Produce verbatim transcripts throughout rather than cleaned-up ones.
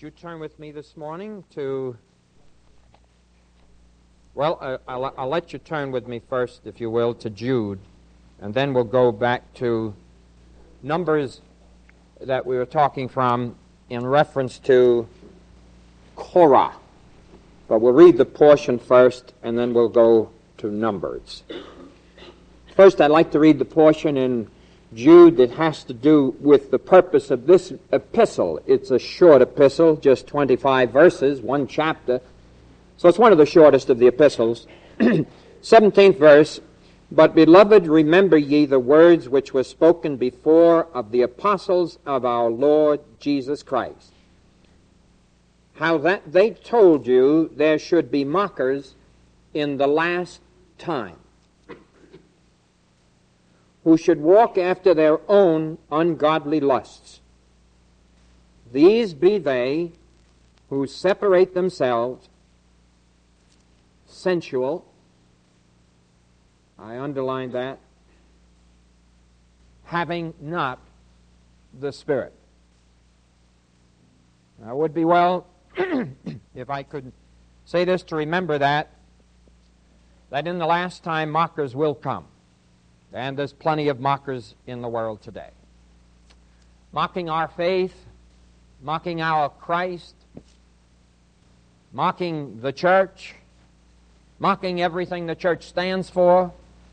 you turn with me this morning to, well, uh, I'll, I'll let you turn with me first, if you will, to Jude, and then we'll go back to Numbers that we were talking from in reference to Korah. But we'll read the portion first, and then we'll go to Numbers. First, I'd like to read the portion in Jude that has to do with the purpose of this epistle. It's a short epistle, just twenty-five verses, one chapter. So it's one of the shortest of the epistles. seventeenth verse, "But, beloved, remember ye the words which were spoken before of the apostles of our Lord Jesus Christ, how that they told you there should be mockers in the last time, who should walk after their own ungodly lusts. These be they who separate themselves, sensual," I underline that, "having not the Spirit." Now, it would be well if I could say this to remember that, that in the last time mockers will come. And there's plenty of mockers in the world today. Mocking our faith, mocking our Christ, mocking the church, mocking everything the church stands for.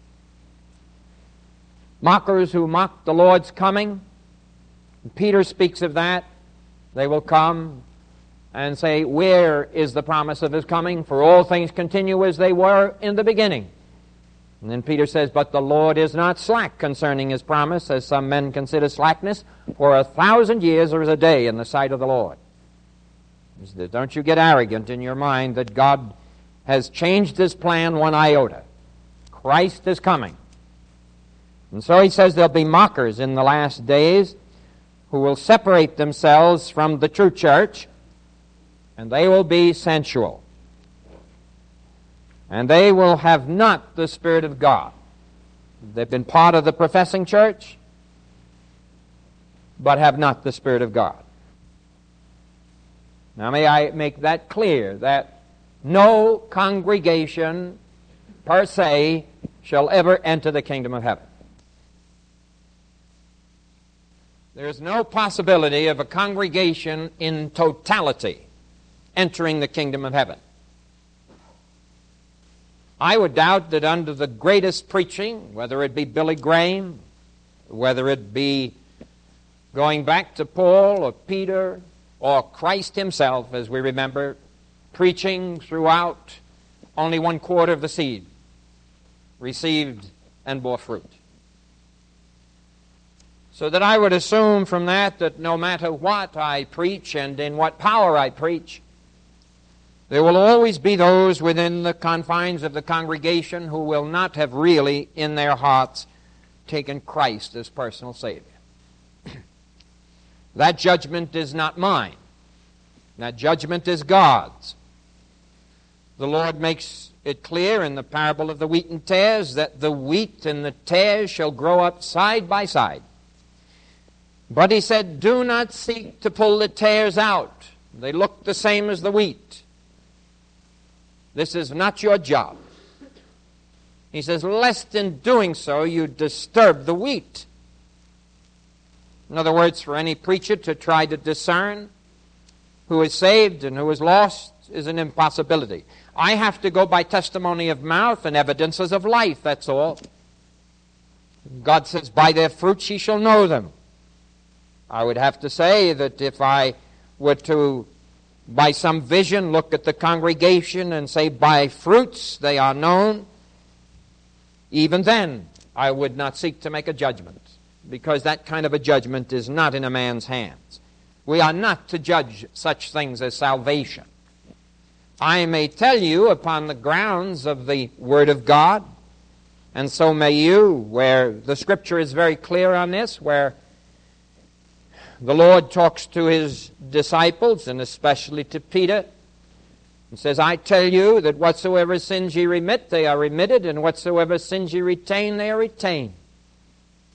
Mockers who mock the Lord's coming. And Peter speaks of that. They will come and say, "Where is the promise of His coming? For all things continue as they were in the beginning." And then Peter says, "But the Lord is not slack concerning His promise, as some men consider slackness, for a thousand years are as a day in the sight of the Lord." Don't you get arrogant in your mind that God has changed His plan one iota. Christ is coming. And so He says there'll be mockers in the last days who will separate themselves from the true church, and they will be sensual. And they will have not the Spirit of God. They've been part of the professing church, but have not the Spirit of God. Now may I make that clear, that no congregation per se shall ever enter the kingdom of heaven. There is no possibility of a congregation in totality entering the kingdom of heaven. I would doubt that under the greatest preaching, whether it be Billy Graham, whether it be going back to Paul or Peter or Christ Himself, as we remember, preaching throughout, only one quarter of the seed received and bore fruit. So that I would assume from that that no matter what I preach and in what power I preach, there will always be those within the confines of the congregation who will not have really, in their hearts, taken Christ as personal Savior. That judgment is not mine. That judgment is God's. The Lord makes it clear in the parable of the wheat and tares that the wheat and the tares shall grow up side by side. But He said, "Do not seek to pull the tares out. They look the same as the wheat. This is not your job." He says, "Lest in doing so you disturb the wheat." In other words, for any preacher to try to discern who is saved and who is lost is an impossibility. I have to go by testimony of mouth and evidences of life, that's all. God says, "By their fruits ye shall know them." I would have to say that if I were to, by some vision, look at the congregation and say, "By fruits they are known," even then I would not seek to make a judgment, because that kind of a judgment is not in a man's hands. We are not to judge such things as salvation. I may tell you upon the grounds of the Word of God, and so may you, where the Scripture is very clear on this, where the Lord talks to His disciples, and especially to Peter, and says, "I tell you that whatsoever sins ye remit, they are remitted, and whatsoever sins ye retain, they are retained."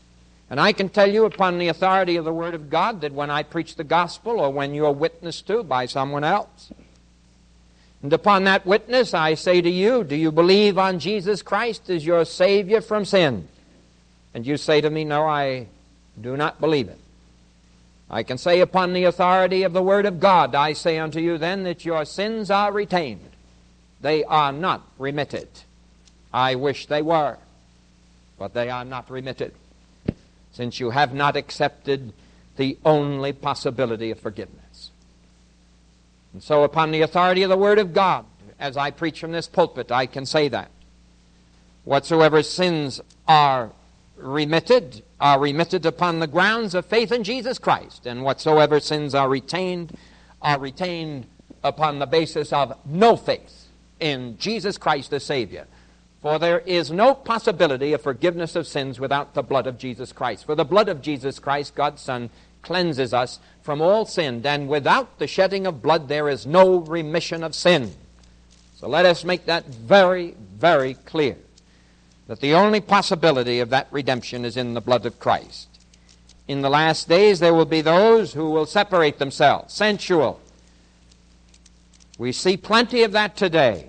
And I can tell you upon the authority of the Word of God that when I preach the gospel or when you're witnessed to by someone else, and upon that witness I say to you, do you believe on Jesus Christ as your Savior from sin? And you say to me, no, I do not believe it. I can say upon the authority of the Word of God, I say unto you then that your sins are retained. They are not remitted. I wish they were, but they are not remitted, since you have not accepted the only possibility of forgiveness. And so upon the authority of the Word of God, as I preach from this pulpit, I can say that. Whatsoever sins are remitted, are remitted upon the grounds of faith in Jesus Christ, and whatsoever sins are retained, are retained upon the basis of no faith in Jesus Christ the Savior. For there is no possibility of forgiveness of sins without the blood of Jesus Christ. For the blood of Jesus Christ, God's Son, cleanses us from all sin, and without the shedding of blood there is no remission of sin. So let us make that very, very clear, that the only possibility of that redemption is in the blood of Christ. In the last days there will be those who will separate themselves, sensual. We see plenty of that today.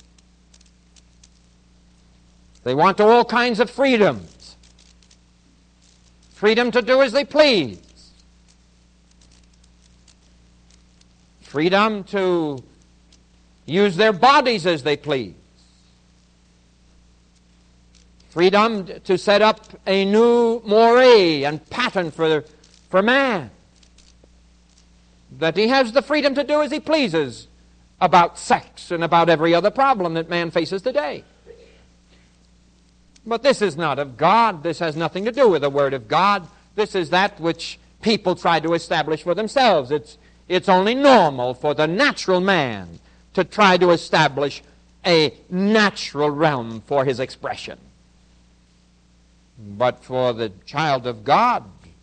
They want all kinds of freedoms. Freedom to do as they please. Freedom to use their bodies as they please. Freedom to set up a new moray and pattern for, for man. That he has the freedom to do as he pleases about sex and about every other problem that man faces today. But this is not of God. This has nothing to do with the Word of God. This is that which people try to establish for themselves. It's, it's only normal for the natural man to try to establish a natural realm for his expression. But for the child of God,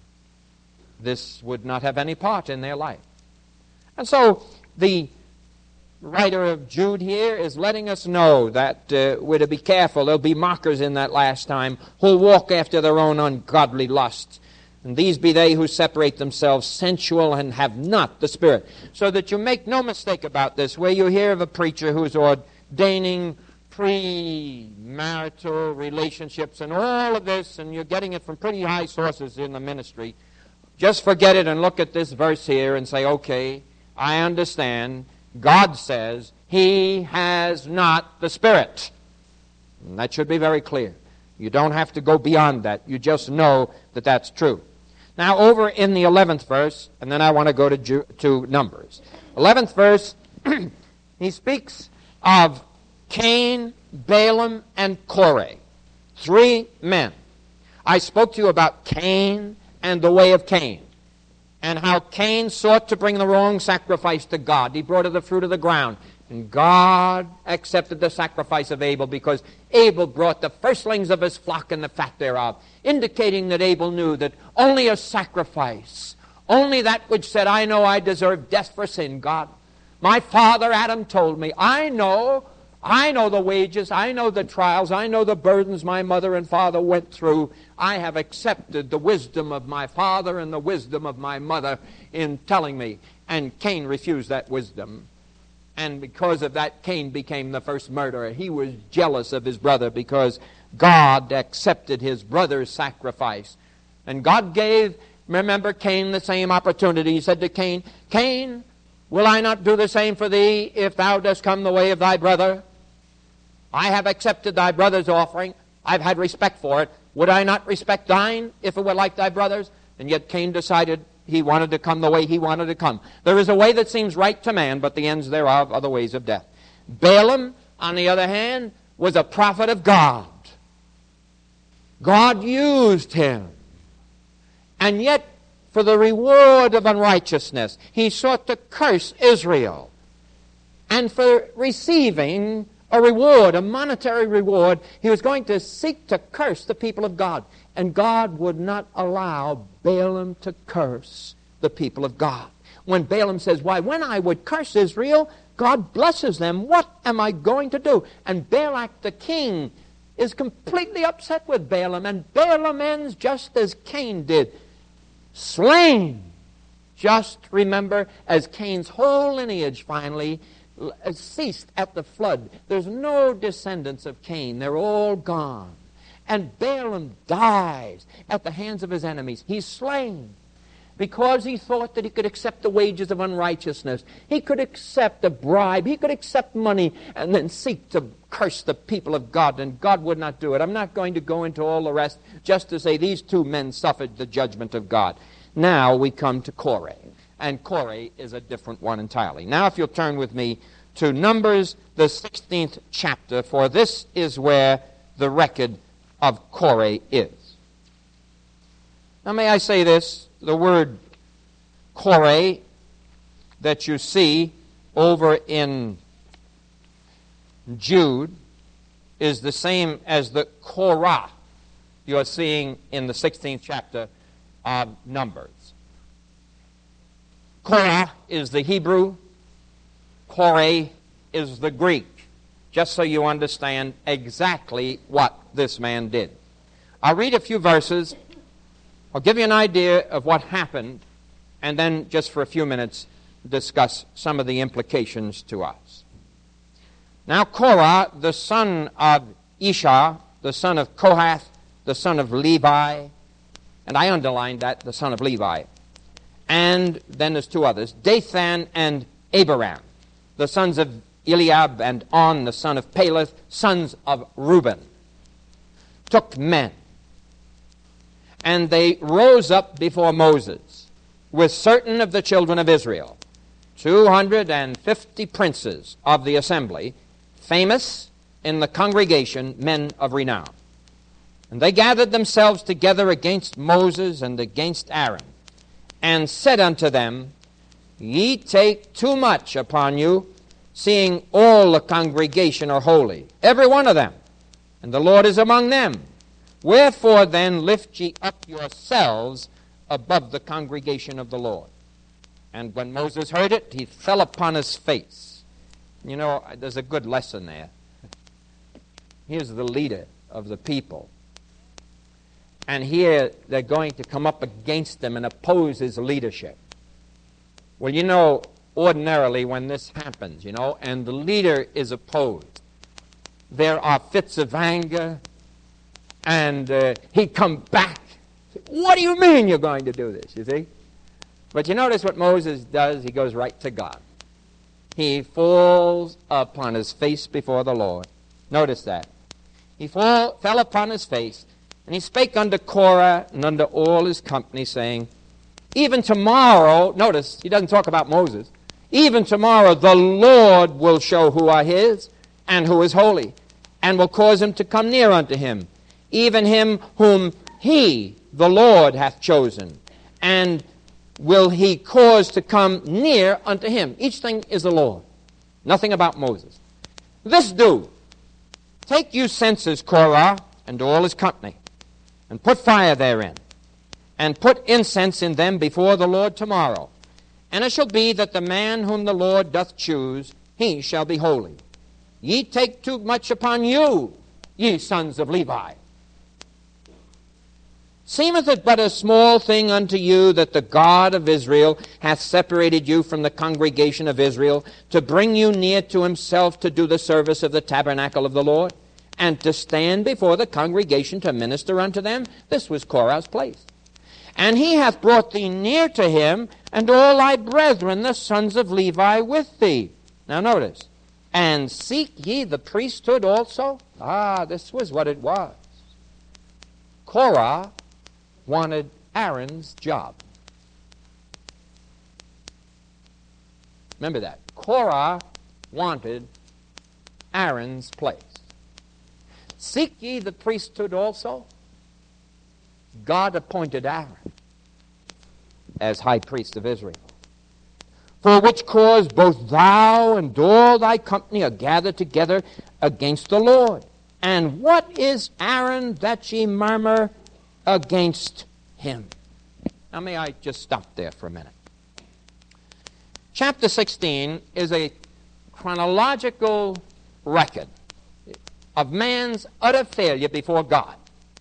this would not have any part in their life. And so the writer of Jude here is letting us know that uh, we're to be careful. There'll be mockers in that last time who'll walk after their own ungodly lusts. And these be they who separate themselves sensual and have not the Spirit. So that you make no mistake about this, where you hear of a preacher who's ordaining pre-marital relationships and all of this, and you're getting it from pretty high sources in the ministry, just forget it and look at this verse here and say, okay, I understand. God says He has not the Spirit. And that should be very clear. You don't have to go beyond that. You just know that that's true. Now, over in the eleventh verse, and then I want to go to, Ju- to Numbers. eleventh verse, he speaks of Cain, Balaam, and Korah. Three men. I spoke to you about Cain and the way of Cain, and how Cain sought to bring the wrong sacrifice to God. He brought of the fruit of the ground. And God accepted the sacrifice of Abel because Abel brought the firstlings of his flock and the fat thereof, indicating that Abel knew that only a sacrifice, only that which said, I know I deserve death for sin, God. My father Adam told me, I know, I know the wages, I know the trials, I know the burdens my mother and father went through. I have accepted the wisdom of my father and the wisdom of my mother in telling me. And Cain refused that wisdom. And because of that, Cain became the first murderer. He was jealous of his brother because God accepted his brother's sacrifice. And God gave, remember, Cain the same opportunity. He said to Cain, Cain, will I not do the same for thee if thou dost come the way of thy brother? I have accepted thy brother's offering. I've had respect for it. Would I not respect thine if it were like thy brother's? And yet Cain decided he wanted to come the way he wanted to come. There is a way that seems right to man, but the ends thereof are the ways of death. Balaam, on the other hand, was a prophet of God. God used him. And yet, for the reward of unrighteousness, he sought to curse Israel. And for receiving a reward, a monetary reward, he was going to seek to curse the people of God. And God would not allow Balaam to curse the people of God. When Balaam says, why, when I would curse Israel, God blesses them. What am I going to do? And Balak the king is completely upset with Balaam, and Balaam ends just as Cain did, slain. Just remember, as Cain's whole lineage finally ceased at the flood. There's no descendants of Cain. They're all gone. And Balaam dies at the hands of his enemies. He's slain because he thought that he could accept the wages of unrighteousness. He could accept a bribe. He could accept money and then seek to curse the people of God, and God would not do it. I'm not going to go into all the rest, just to say these two men suffered the judgment of God. Now we come to Korah, and Korah is a different one entirely. Now if you'll turn with me to Numbers, the sixteenth chapter, for this is where the record of Korah is. Now may I say this, the word Korah that you see over in Jude is the same as the Korah you are seeing in the sixteenth chapter of Numbers. Korah is the Hebrew, Korah is the Greek, just so you understand exactly what this man did. I'll read a few verses. I'll give you an idea of what happened, and then just for a few minutes discuss some of the implications to us. Now Korah, the son of Ishah, the son of Kohath, the son of Levi, and I underlined that, the son of Levi, and then there's two others, Dathan and Abiram, the sons of Eliab, and On, the son of Peleth, sons of Reuben, took men. And they rose up before Moses with certain of the children of Israel, two hundred fifty princes of the assembly, famous in the congregation, men of renown. And they gathered themselves together against Moses and against Aaron, and said unto them, Ye take too much upon you, seeing all the congregation are holy, every one of them, and the Lord is among them. Wherefore then lift ye up yourselves above the congregation of the Lord. And when Moses heard it, he fell upon his face. You know, there's a good lesson there. Here's the leader of the people. And here they're going to come up against him and oppose his leadership. Well, you know, ordinarily when this happens, you know, and the leader is opposed, there are fits of anger, and uh, he'd come back. What do you mean you're going to do this, you see? But you notice what Moses does? He goes right to God. He falls upon his face before the Lord. Notice that. He fall, fell upon his face, and he spake unto Korah and unto all his company, saying, Even tomorrow, notice, he doesn't talk about Moses, even tomorrow the Lord will show who are his and who is holy, and will cause him to come near unto him, even him whom he, the Lord, hath chosen, and will he cause to come near unto him. Each thing is the Lord. Nothing about Moses. This do. Take you censers, Korah, and all his company, and put fire therein, and put incense in them before the Lord tomorrow. And it shall be that the man whom the Lord doth choose, he shall be holy. Ye take too much upon you, ye sons of Levi. Seemeth it but a small thing unto you that the God of Israel hath separated you from the congregation of Israel, to bring you near to himself to do the service of the tabernacle of the Lord, and to stand before the congregation to minister unto them? This was Korah's place. And he hath brought thee near to him, and all thy brethren, the sons of Levi, with thee. Now notice, and seek ye the priesthood also? Ah, this was what it was. Korah wanted Aaron's job. Remember that. Korah wanted Aaron's place. Seek ye the priesthood also? God appointed Aaron as high priest of Israel. For which cause both thou and all thy company are gathered together against the Lord. And what is Aaron that ye murmur against him? Now may I just stop there for a minute. Chapter sixteen is a chronological record. of man's utter failure before God.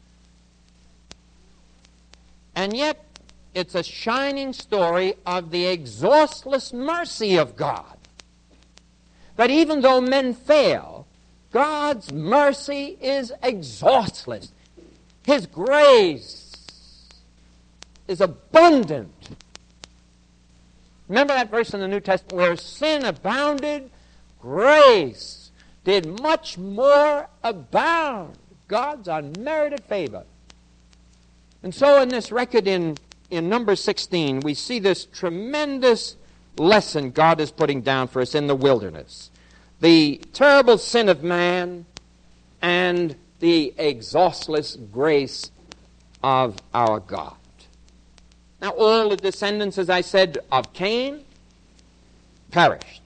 And yet, it's a shining story of the exhaustless mercy of God. That even though men fail, God's mercy is exhaustless. His grace is abundant. Remember that verse in the New Testament, where sin abounded, grace did much more abound. God's unmerited favor. And so in this record in, in number sixteen, we see this tremendous lesson God is putting down for us in the wilderness. The terrible sin of man and the exhaustless grace of our God. Now, all the descendants, as I said, of Cain perished.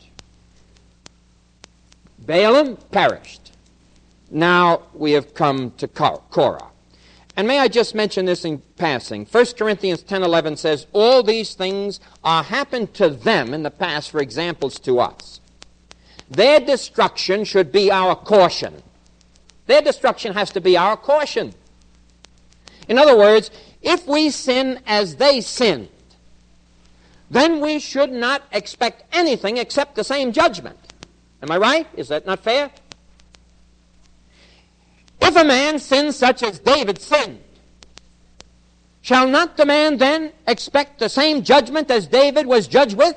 Balaam perished. Now we have come to Korah. And may I just mention this in passing? First Corinthians ten eleven says, all these things are happened to them in the past for examples to us. Their destruction should be our caution. Their destruction has to be our caution. In other words, if we sin as they sinned, then we should not expect anything except the same judgment. Am I right? Is that not fair? If a man sins such as David sinned, shall not the man then expect the same judgment as David was judged with?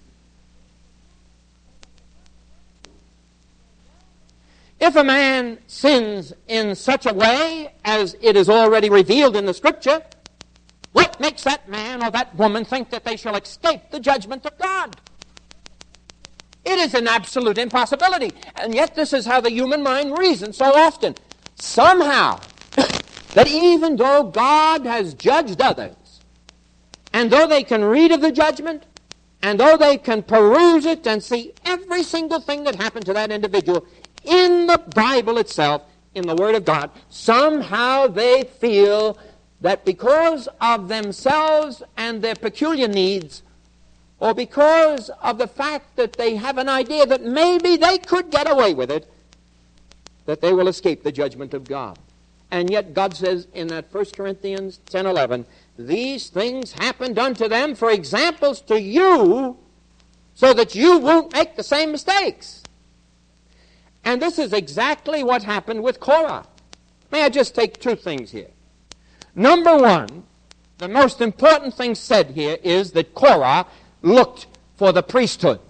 If a man sins in such a way as it is already revealed in the Scripture, what makes that man or that woman think that they shall escape the judgment of God? It is an absolute impossibility. And yet this is how the human mind reasons so often. Somehow, that even though God has judged others, and though they can read of the judgment, and though they can peruse it and see every single thing that happened to that individual in the Bible itself, in the Word of God, somehow they feel that because of themselves and their peculiar needs, or because of the fact that they have an idea that maybe they could get away with it, that they will escape the judgment of God. And yet God says in that First Corinthians ten eleven, these things happened unto them for examples to you, so that you won't make the same mistakes. And this is exactly what happened with Korah. May I just take two things here? Number one, the most important thing said here is that Korah looked for the priesthood.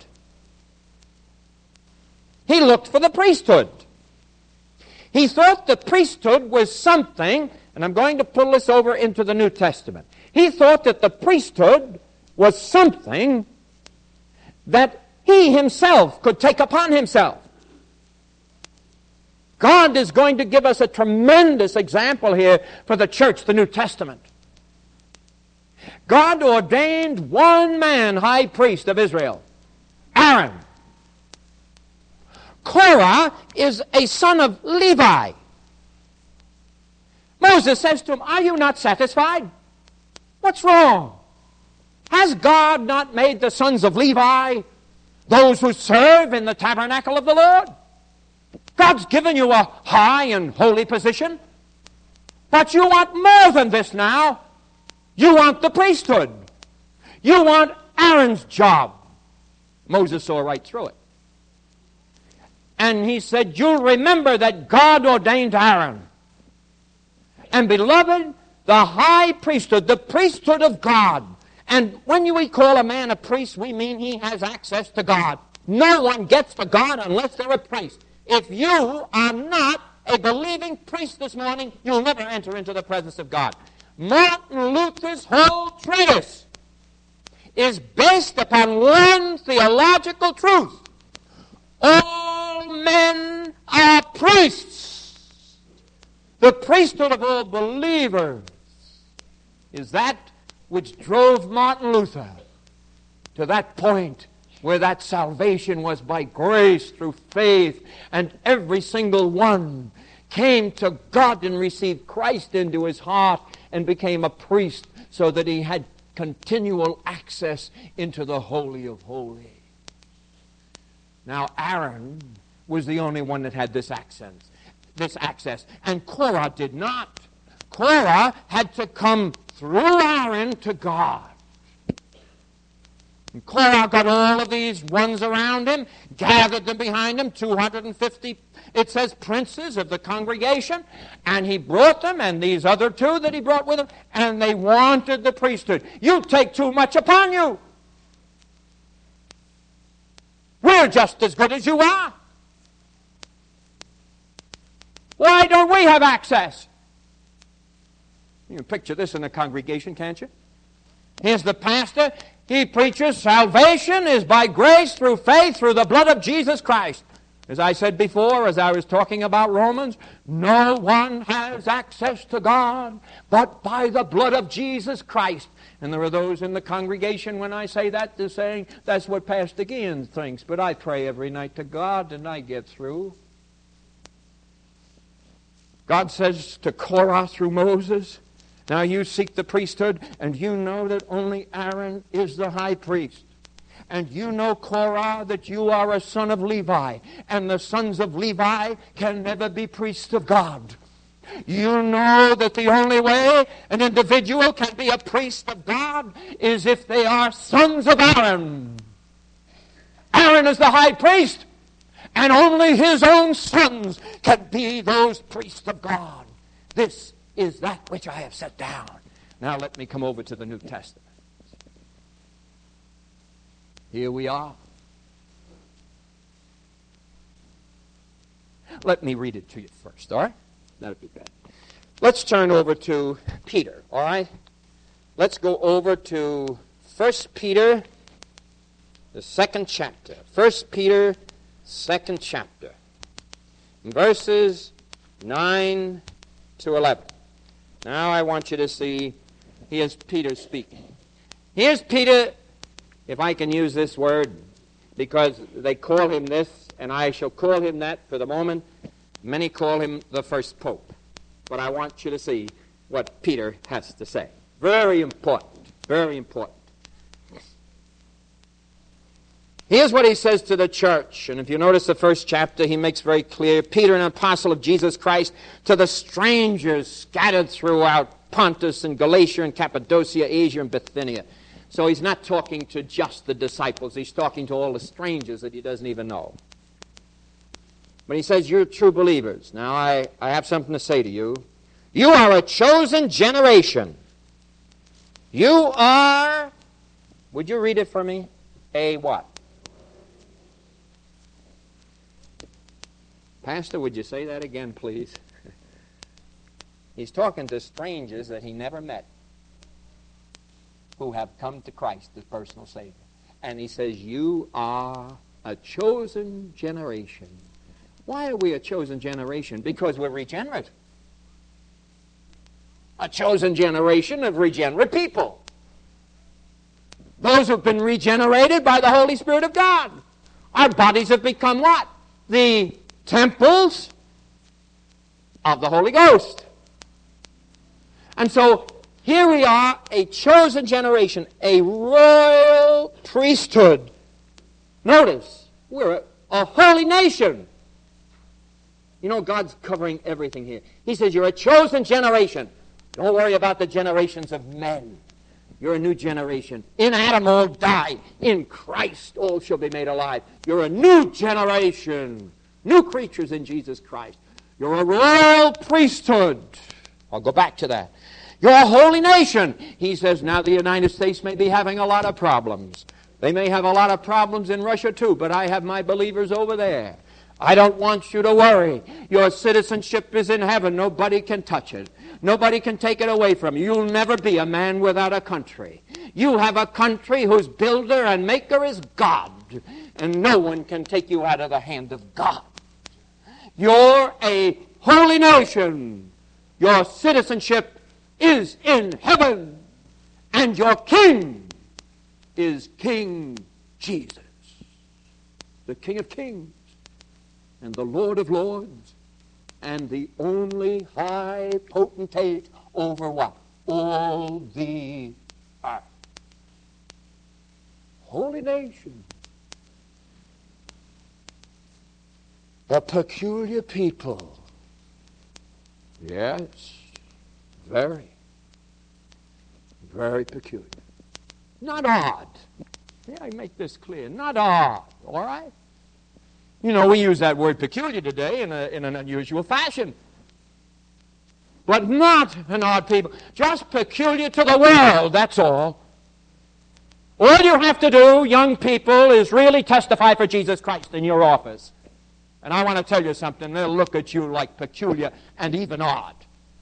He looked for the priesthood. He thought the priesthood was something, and I'm going to pull this over into the New Testament. He thought that the priesthood was something that he himself could take upon himself. God is going to give us a tremendous example here for the church, the New Testament. God ordained one man high priest of Israel, Aaron. Korah is a son of Levi. Moses says to him, are you not satisfied? What's wrong? Has God not made the sons of Levi those who serve in the tabernacle of the Lord? God's given you a high and holy position. But you want more than this now. You want the priesthood. You want Aaron's job. Moses saw right through it. And he said, you'll remember that God ordained Aaron. And beloved, the high priesthood, the priesthood of God. And when we call a man a priest, we mean he has access to God. No one gets to God unless they're a priest. If you are not a believing priest this morning, you'll never enter into the presence of God. Martin Luther's whole treatise is based upon one theological truth. All men are priests. The priesthood of all believers is that which drove Martin Luther to that point where that salvation was by grace through faith, and every single one came to God and received Christ into his heart and became a priest so that he had continual access into the Holy of Holies. Now Aaron was the only one that had this access. this access, and Korah did not. Korah had to come through Aaron to God. And Korah got all of these ones around him, gathered them behind him, two hundred fifty, it says, princes of the congregation, and he brought them, and these other two that he brought with him, and they wanted the priesthood. You take too much upon you. We're just as good as you are. Why don't we have access? You can picture this in a congregation, can't you? Here's the pastor. He preaches salvation is by grace through faith through the blood of Jesus Christ. As I said before, as I was talking about Romans, no one has access to God but by the blood of Jesus Christ. And there are those in the congregation, when I say that, they're saying, that's what Pastor Guillen thinks. But I pray every night to God and I get through. God says to Korah through Moses, now you seek the priesthood, and you know that only Aaron is the high priest. And you know, Korah, that you are a son of Levi, and the sons of Levi can never be priests of God. You know that the only way an individual can be a priest of God is if they are sons of Aaron. Aaron is the high priest, and only his own sons can be those priests of God. This is that which I have set down. Now let me come over to the New Testament. Here we are. Let me read it to you first, all right? That'll be better. Let's turn over to Peter, all right? Let's go over to First Peter, the second chapter. First Peter, second chapter. Verses nine to eleven. Now I want you to see, here's Peter speaking. Here's Peter, if I can use this word, because they call him this, and I shall call him that for the moment. Many call him the first pope. But I want you to see what Peter has to say. Very important, very important. Here's what he says to the church. And if you notice the first chapter, he makes very clear, Peter, an apostle of Jesus Christ, to the strangers scattered throughout Pontus and Galatia and Cappadocia, Asia and Bithynia. So he's not talking to just the disciples. He's talking to all the strangers that he doesn't even know. But he says, you're true believers. Now, I, I have something to say to you. You are a chosen generation. You are, would you read it for me? A what? Pastor, would you say that again, please? He's talking to strangers that he never met who have come to Christ as personal Savior. And he says, you are a chosen generation. Why are we a chosen generation? Because we're regenerate. A chosen generation of regenerate people. Those who have been regenerated by the Holy Spirit of God. Our bodies have become what? The temples of the Holy Ghost. And so here we are, a chosen generation, a royal priesthood. Notice, we're a, a holy nation. You know, God's covering everything here. He says, you're a chosen generation. Don't worry about the generations of men. You're a new generation. In Adam all died. In Christ all shall be made alive. You're a new generation. New creatures in Jesus Christ. You're a royal priesthood. I'll go back to that. You're a holy nation. He says, now the United States may be having a lot of problems. They may have a lot of problems in Russia too, but I have my believers over there. I don't want you to worry. Your citizenship is in heaven. Nobody can touch it. Nobody can take it away from you. You'll never be a man without a country. You have a country whose builder and maker is God, and no one can take you out of the hand of God. You're a holy nation. Your citizenship is in heaven, and your king is King Jesus, the King of kings and the Lord of lords, and the only high potentate over what? All the earth. Holy nation. A peculiar people. Yes, very, very peculiar. Not odd. Yeah, I make this clear. Not odd, all right? You know, we use that word peculiar today in, a, in an unusual fashion. But not an odd people. Just peculiar to the world, that's all. All you have to do, young people, is really testify for Jesus Christ in your office. And I want to tell you something. They'll look at you like peculiar and even odd.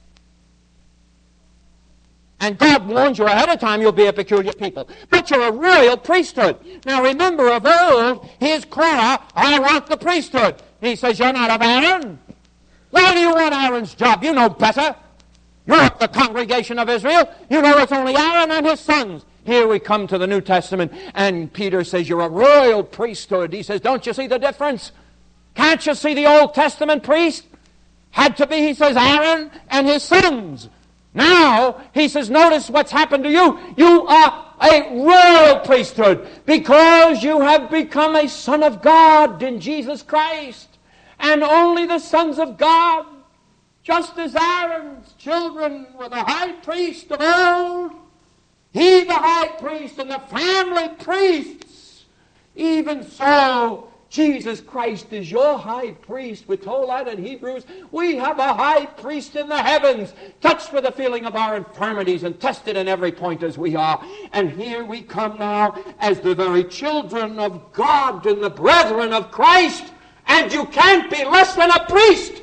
And God warns you ahead of time you'll be a peculiar people. But you're a royal priesthood. Now remember, of old, his cry, I want the priesthood. He says, you're not of Aaron. Why do you want Aaron's job? You know better. You're of the congregation of Israel. You know it's only Aaron and his sons. Here we come to the New Testament, and Peter says, you're a royal priesthood. He says, don't you see the difference? Can't you see the Old Testament priest? Had to be, he says, Aaron and his sons. Now, he says, notice what's happened to you. You are a royal priesthood because you have become a son of God in Jesus Christ. And only the sons of God, just as Aaron's children were the high priest of old, he the high priest and the family priests, even so Jesus Christ is your high priest. We're told that in Hebrews. We have a high priest in the heavens, touched with the feeling of our infirmities and tested in every point as we are. And here we come now as the very children of God and the brethren of Christ. And you can't be less than a priest.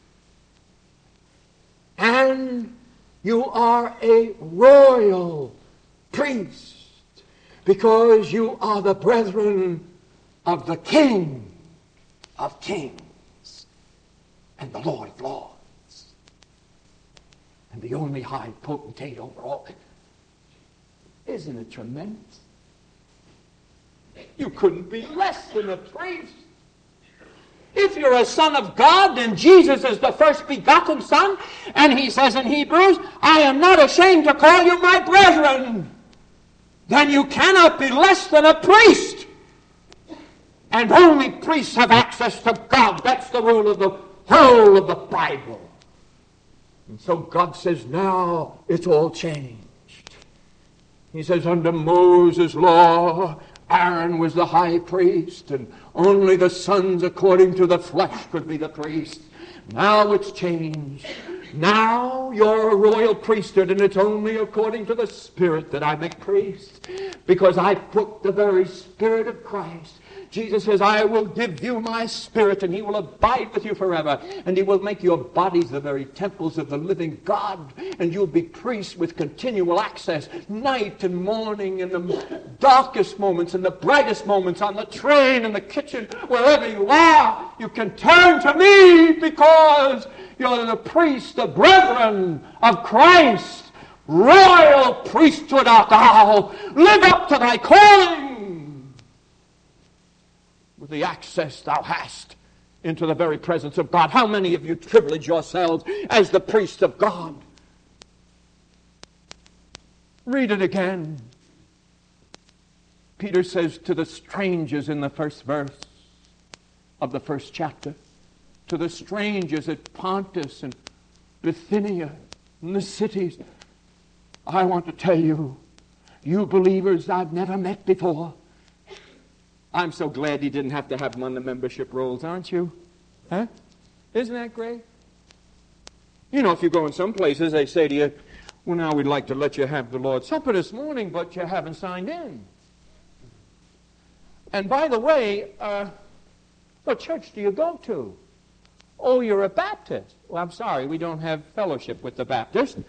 And you are a royal priest because you are the brethren of the King of kings and the Lord of lords and the only high potentate over all. Isn't it tremendous? You couldn't be less than a priest. If you're a son of God, then Jesus is the first begotten son, and he says in Hebrews, I am not ashamed to call you my brethren. Then you cannot be less than a priest. And only priests have access to God. That's the rule of the whole of the Bible. And so God says, now it's all changed. He says, under Moses' law, Aaron was the high priest, and only the sons according to the flesh could be the priests. Now it's changed. Now you're a royal priesthood, and it's only according to the Spirit that I make priests, because I put the very Spirit of Christ. Jesus says, I will give you my Spirit, and he will abide with you forever, and he will make your bodies the very temples of the living God, and you'll be priests with continual access, night and morning, in the darkest moments, in the brightest moments, on the train, in the kitchen, wherever you are. You can turn to me because you're the priest, the brethren of Christ. Royal priesthood art thou. Live up to thy calling with the access thou hast into the very presence of God. How many of you privilege yourselves as the priests of God? Read it again. Peter says to the strangers in the first verse of the first chapter, to the strangers at Pontus and Bithynia and the cities, I want to tell you, you believers I've never met before. I'm so glad he didn't have to have them on the membership rolls, aren't you? Huh? Isn't that great? You know, if you go in some places, they say to you, well, now we'd like to let you have the Lord's Supper this morning, but you haven't signed in. And by the way, uh, what church do you go to? Oh, you're a Baptist. Well, I'm sorry, we don't have fellowship with the Baptists.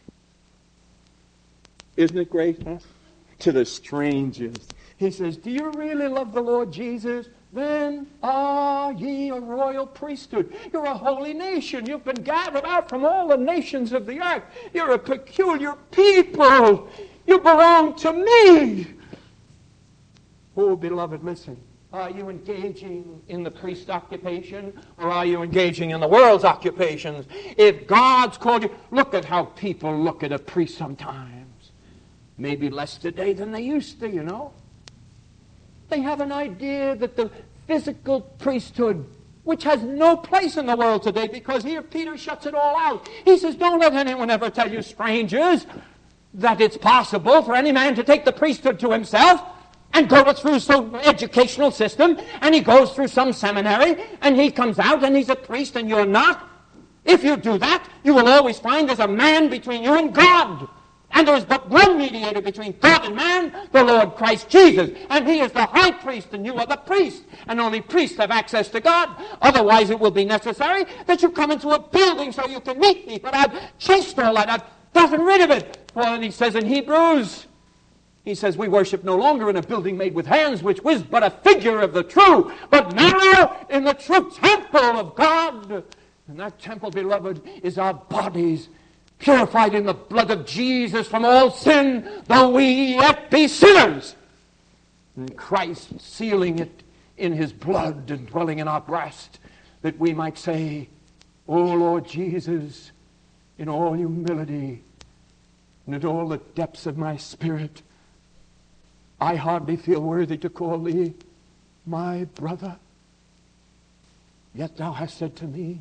Isn't it great, huh? To the strangers. He says, do you really love the Lord Jesus? Then are ye a royal priesthood. You're a holy nation. You've been gathered out from all the nations of the earth. You're a peculiar people. You belong to me. Oh, beloved, listen. Are you engaging in the priest occupation, or are you engaging in the world's occupations? If God's called you, look at how people look at a priest sometimes. Maybe less today than they used to, you know. They have an idea that the physical priesthood which has no place in the world today, because here Peter shuts it all out. He says, don't let anyone ever tell you, strangers, that it's possible for any man to take the priesthood to himself and go through some educational system, and he goes through some seminary, and he comes out and he's a priest and you're not. If you do that, you will always find there's a man between you and God. And there is but one mediator between God and man, the Lord Christ Jesus. And he is the high priest, and you are the priest. And only priests have access to God. Otherwise, it will be necessary that you come into a building so you can meet me. But I've chased all that. I've gotten rid of it. Well, and he says in Hebrews, he says, we worship no longer in a building made with hands, which was but a figure of the true, but now in the true temple of God. And that temple, beloved, is our bodies, purified in the blood of Jesus from all sin, though we yet be sinners. And Christ sealing it in his blood and dwelling in our breast, that we might say, O Lord Jesus, in all humility and in all the depths of my spirit, I hardly feel worthy to call thee my brother. Yet thou hast said to me,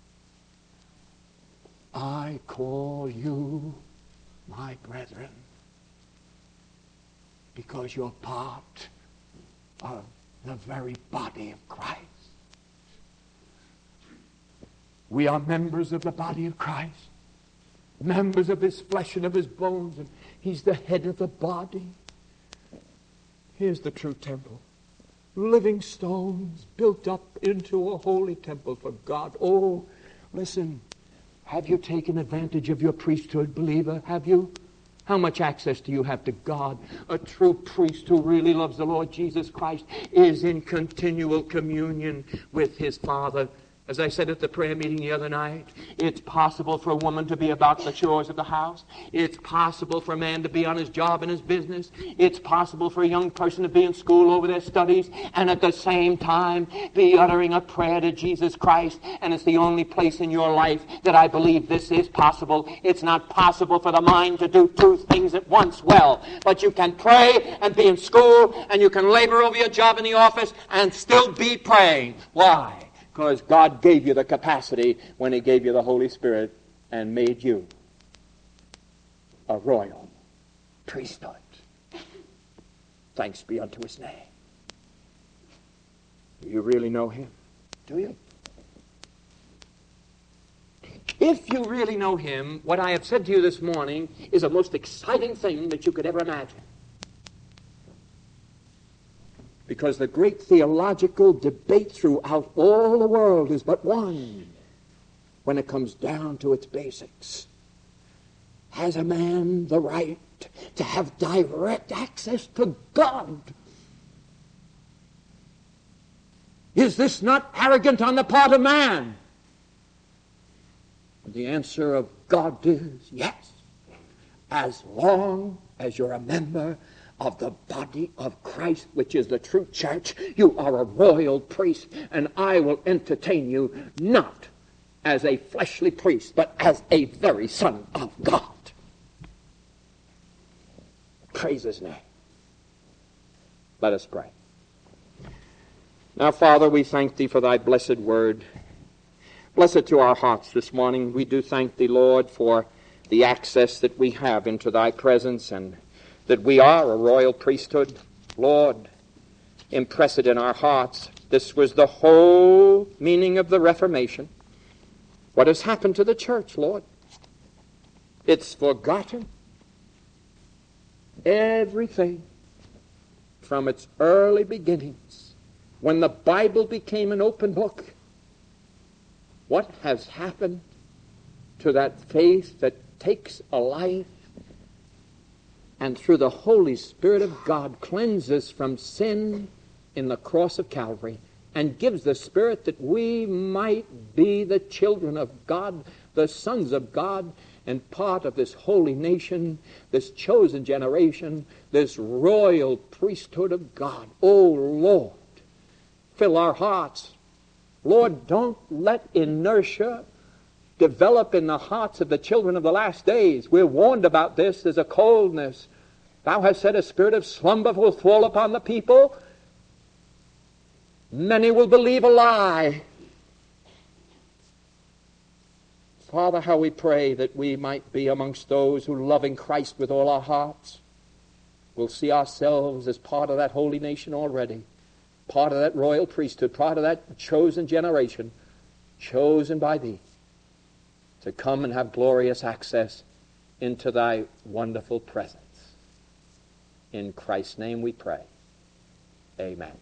I call you my brethren, because you're part of the very body of Christ. We are members of the body of Christ, members of his flesh and of his bones, and he's the head of the body. Here's the true temple. Living stones built up into a holy temple for God. Oh, listen. Have you taken advantage of your priesthood, believer? Have you? How much access do you have to God? A true priest who really loves the Lord Jesus Christ is in continual communion with his Father. As I said at the prayer meeting the other night, it's possible for a woman to be about the chores of the house. It's possible for a man to be on his job and his business. It's possible for a young person to be in school over their studies and at the same time be uttering a prayer to Jesus Christ. And it's the only place in your life that I believe this is possible. It's not possible for the mind to do two things at once well. But you can pray and be in school, and you can labor over your job in the office and still be praying. Why? Because God gave you the capacity when he gave you the Holy Spirit and made you a royal priesthood. Thanks be unto his name. Do you really know him? Do you? If you really know him, what I have said to you this morning is the most exciting thing that you could ever imagine. Because the great theological debate throughout all the world is but one when it comes down to its basics. Has a man the right to have direct access to God? Is this not arrogant on the part of man? The answer of God is yes. As long as you're a member of the body of Christ, which is the true church, you are a royal priest, and I will entertain you not as a fleshly priest, but as a very son of God. Praise his name. Let us pray. Now, Father, we thank thee for thy blessed word. Bless it to our hearts this morning. We do thank thee, Lord, for the access that we have into thy presence, and that we are a royal priesthood. Lord, impress it in our hearts. This was the whole meaning of the Reformation. What has happened to the church, Lord? It's forgotten everything from its early beginnings, when the Bible became an open book. What has happened to that faith that takes a life and through the Holy Spirit of God cleanses from sin in the cross of Calvary and gives the Spirit that we might be the children of God, the sons of God, and part of this holy nation, this chosen generation, this royal priesthood of God. Oh, Lord, fill our hearts. Lord, don't let inertia develop in the hearts of the children of the last days. We're warned about this. There's a coldness. Thou hast said a spirit of slumber will fall upon the people. Many will believe a lie. Father, how we pray that we might be amongst those who, loving Christ with all our hearts, will see ourselves as part of that holy nation already, part of that royal priesthood, part of that chosen generation, chosen by Thee to come and have glorious access into Thy wonderful presence. In Christ's name we pray. Amen.